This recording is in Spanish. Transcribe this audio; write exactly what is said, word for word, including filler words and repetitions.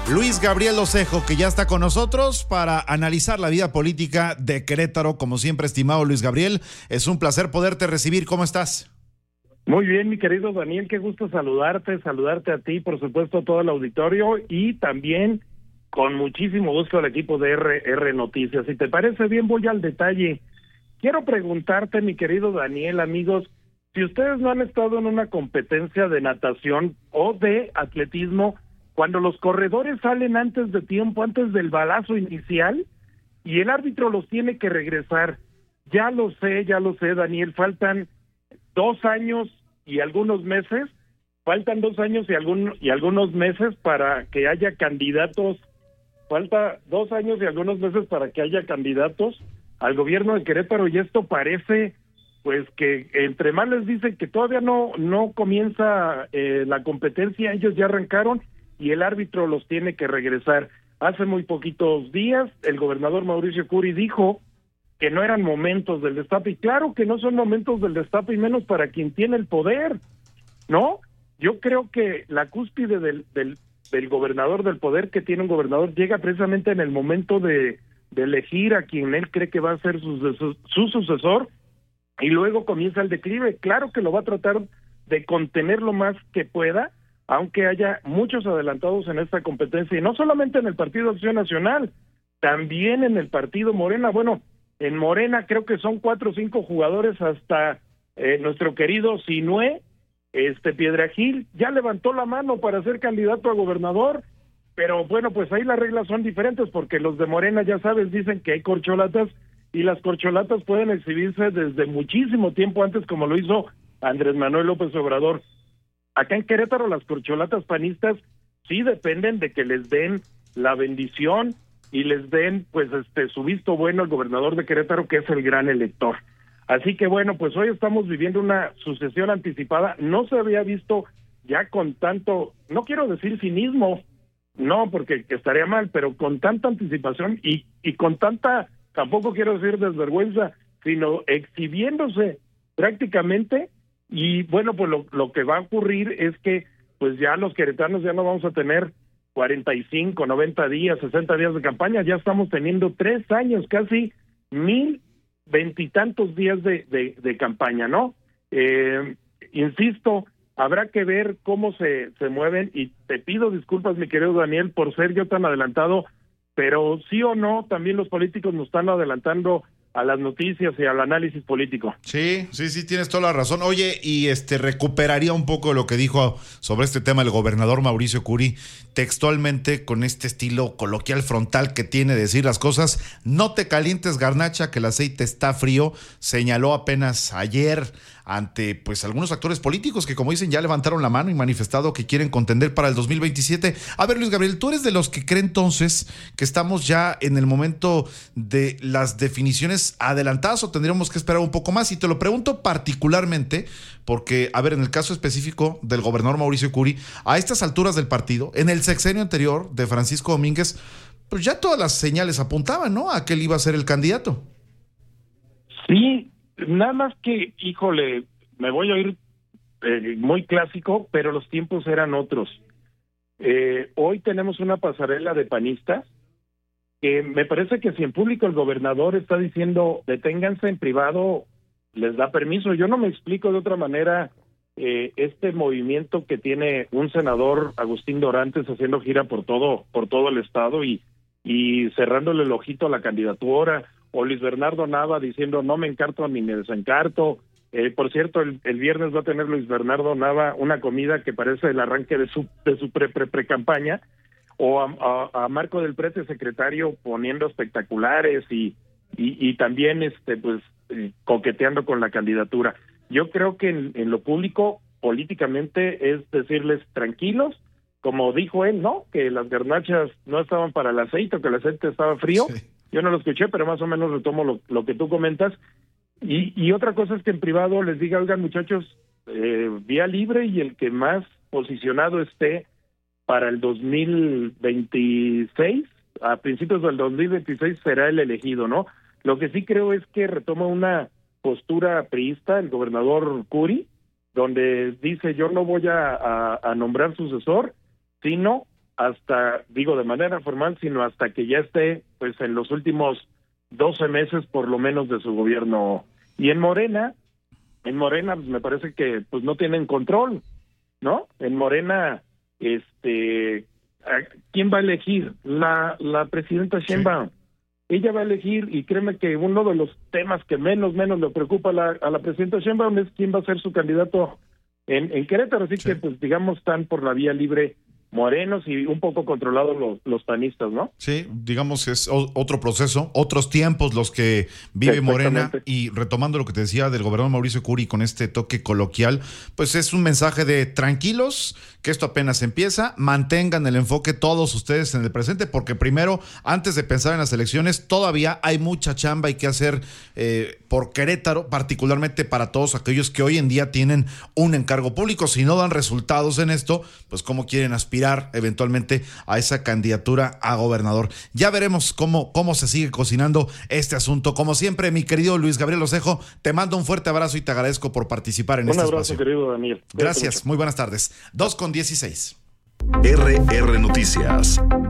Luis Gabriel Osejo, que ya está con nosotros para analizar la vida política de Querétaro. Como siempre, estimado Luis Gabriel, es un placer poderte recibir. ¿Cómo estás? Muy bien, mi querido Daniel, qué gusto saludarte, saludarte a ti, por supuesto, a todo el auditorio y también con muchísimo gusto al equipo de R R Noticias. Si te parece bien, voy al detalle. Quiero preguntarte, mi querido Daniel, amigos, si ustedes no han estado en una competencia de natación o de atletismo, cuando los corredores salen antes de tiempo, antes del balazo inicial, y el árbitro los tiene que regresar. Ya lo sé, ya lo sé, Daniel, faltan dos años y algunos meses, faltan dos años y, algún, y algunos meses para que haya candidatos, falta dos años y algunos meses para que haya candidatos al gobierno de Querétaro, y esto parece, pues, que entre más les dicen que todavía no, no comienza eh, la competencia, ellos ya arrancaron, y el árbitro los tiene que regresar. Hace muy poquitos días, el gobernador Mauricio Curi dijo que no eran momentos del destape, y claro que no son momentos del destape, y menos para quien tiene el poder, ¿no? Yo creo que la cúspide del, del, del gobernador, del poder que tiene un gobernador, llega precisamente en el momento de, de elegir a quien él cree que va a ser su, su, su sucesor, y luego comienza el declive. Claro que lo va a tratar de contener lo más que pueda, aunque haya muchos adelantados en esta competencia, y no solamente en el Partido Acción Nacional, también en el Partido Morena. Bueno, en Morena creo que son cuatro o cinco jugadores, hasta eh, nuestro querido Sinué, este Piedragil, ya levantó la mano para ser candidato a gobernador, pero bueno, pues ahí las reglas son diferentes, porque los de Morena, ya sabes, dicen que hay corcholatas, y las corcholatas pueden exhibirse desde muchísimo tiempo antes, como lo hizo Andrés Manuel López Obrador. Acá en Querétaro las corcholatas panistas sí dependen de que les den la bendición y les den, pues, este su visto bueno al gobernador de Querétaro, que es el gran elector. Así que bueno, pues hoy estamos viviendo una sucesión anticipada. No se había visto ya con tanto, no quiero decir cinismo, no, porque estaría mal, pero con tanta anticipación y, y con tanta, tampoco quiero decir desvergüenza, sino exhibiéndose prácticamente. Y bueno, pues lo, lo que va a ocurrir es que pues ya los queretanos ya no vamos a tener cuarenta y cinco, noventa días, sesenta días de campaña, ya estamos teniendo tres años, casi mil veintitantos días de, de, de campaña, ¿no? Eh, insisto, habrá que ver cómo se, se mueven, y te pido disculpas, mi querido Daniel, por ser yo tan adelantado, pero sí o no, también los políticos nos están adelantando a las noticias y al análisis político. Sí, sí, sí, tienes toda la razón. Oye, y este recuperaría un poco lo que dijo sobre este tema el gobernador Mauricio Curi, textualmente, con este estilo coloquial frontal que tiene de decir las cosas. No te calientes, garnacha, que el aceite está frío, señaló apenas ayer ante pues algunos actores políticos que, como dicen, ya levantaron la mano y manifestado que quieren contender para el dos mil veintisiete. A ver, Luis Gabriel, ¿tú eres de los que cree entonces que estamos ya en el momento de las definiciones adelantadas o tendríamos que esperar un poco más? Y te lo pregunto particularmente porque, a ver, en el caso específico del gobernador Mauricio Curi, a estas alturas del partido, en el sexenio anterior de Francisco Domínguez, pues ya todas las señales apuntaban, ¿no?, a que él iba a ser el candidato. Sí, nada más que, híjole, me voy a ir eh, muy clásico, pero los tiempos eran otros. Eh, hoy tenemos una pasarela de panistas que me parece que si en público el gobernador está diciendo deténganse, en privado les da permiso. Yo no me explico de otra manera eh, este movimiento que tiene un senador, Agustín Dorantes, haciendo gira por todo por todo el estado y, y cerrándole el ojito a la candidatura, o Luis Bernardo Nava diciendo no me encarto ni me desencarto. Eh, por cierto, el, el viernes va a tener Luis Bernardo Nava una comida que parece el arranque de su de su pre pre pre campaña, o a, a, a Marco del Prete, secretario, poniendo espectaculares y y, y también este pues eh, coqueteando con la candidatura. Yo creo que en, en lo público políticamente es decirles tranquilos, como dijo él, ¿no?, que las garnachas no estaban para el aceite, que el aceite estaba frío. Sí. Yo no lo escuché, pero más o menos retomo lo, lo que tú comentas. Y, y otra cosa es que en privado les diga, oigan muchachos, eh, vía libre, y el que más posicionado esté para el dos mil veintiséis, a principios del dos mil veintiséis, será el elegido, ¿no? Lo que sí creo es que retoma una postura priista el gobernador Curi, donde dice yo no voy a, a, a nombrar sucesor, sino hasta, digo de manera formal, sino hasta que ya esté pues en los últimos doce meses por lo menos de su gobierno. Y en Morena, en Morena pues me parece que pues no tienen control, ¿no? En Morena, este, ¿quién va a elegir? La, la presidenta Sheinbaum. Sí. Ella va a elegir, y créeme que uno de los temas que menos, menos le preocupa a la, a la presidenta Sheinbaum es quién va a ser su candidato en, en Querétaro, así sí. que pues digamos están por la vía libre morenos y un poco controlados los, los panistas, ¿no? Sí, digamos es o, otro proceso, otros tiempos los que vive Morena, y retomando lo que te decía del gobernador Mauricio Curi con este toque coloquial, pues es un mensaje de tranquilos, que esto apenas empieza, mantengan el enfoque todos ustedes en el presente, porque primero, antes de pensar en las elecciones, todavía hay mucha chamba y que hacer eh, por Querétaro, particularmente para todos aquellos que hoy en día tienen un encargo público. Si no dan resultados en esto, pues cómo quieren aspirar eventualmente a esa candidatura a gobernador. Ya veremos cómo, cómo se sigue cocinando este asunto. Como siempre, mi querido Luis Gabriel Osejo, te mando un fuerte abrazo y te agradezco por participar en un este abrazo, espacio. Querido Daniel. Gracias, muy buenas tardes. dos con dieciséis. R R Noticias.